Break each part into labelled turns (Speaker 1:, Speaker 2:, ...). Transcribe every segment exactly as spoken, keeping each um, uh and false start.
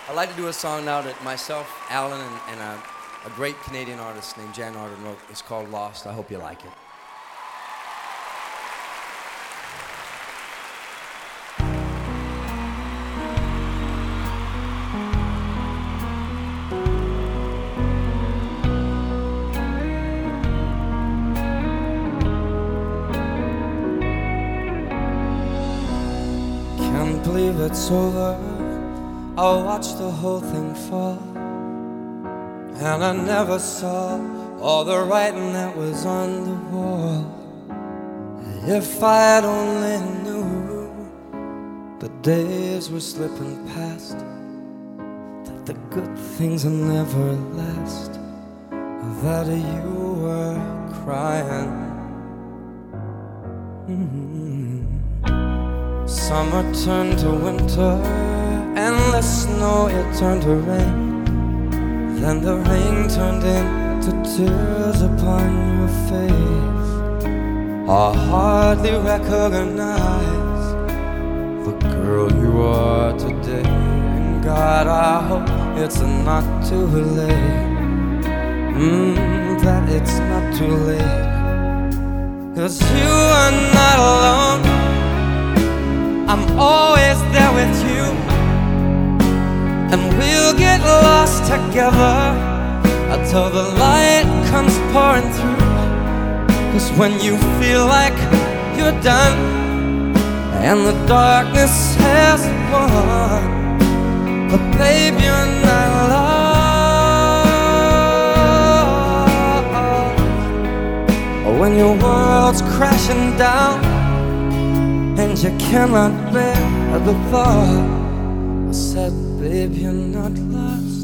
Speaker 1: I'd like to do a song now that myself, Alan, and, and a, a great Canadian artist named Jan Arden wrote. It's called Lost. I hope you like it. Can't believe it's over. I watched the whole thing fall, and I never saw all the writing that was on the wall. If I had only knew the days were slipping past, that the good things will never last, that you were crying. Mm-hmm. Summer turned to winter, and the snow, it turned to rain. Then the rain turned into tears upon your face. I hardly recognize the girl you are today. And God, I hope it's not too late. Mm, that it's not too late. 'Cause you are not alone. I'm always there with you, and we'll get lost together until the light comes pouring through. 'Cause when you feel like you're done and the darkness has won, but babe, you're not lost. When your world's crashing down and you cannot bear the thought, I said, babe, you're not lost.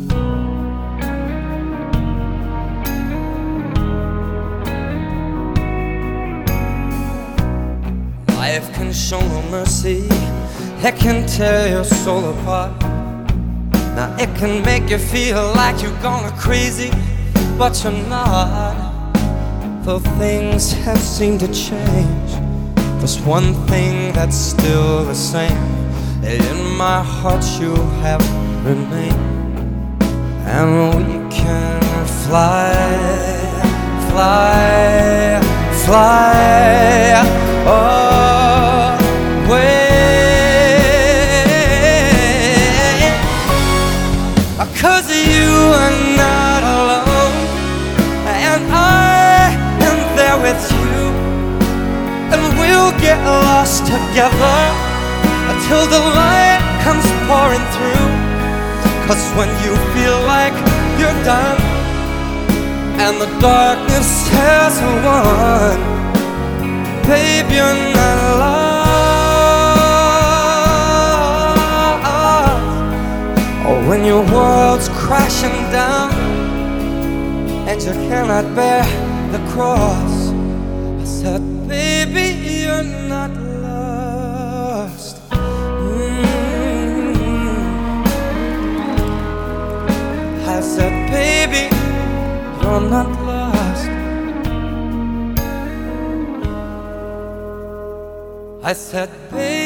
Speaker 1: Life can show no mercy. It can tear your soul apart. Now it can make you feel like you're gone crazy, but you're not. Though things have seemed to change, there's one thing that's still the same. In my heart you have remained, and we can fly, fly, fly away. 'Cause you are not alone, and I am there with you, and we'll get lost together until the light comes pouring through. 'Cause when you feel like you're done and the darkness has won, babe, you're not lost. Or when your world's crashing down and you cannot bear the cross, I said, baby, you're not lost. I said, baby, you're not lost. I said, baby,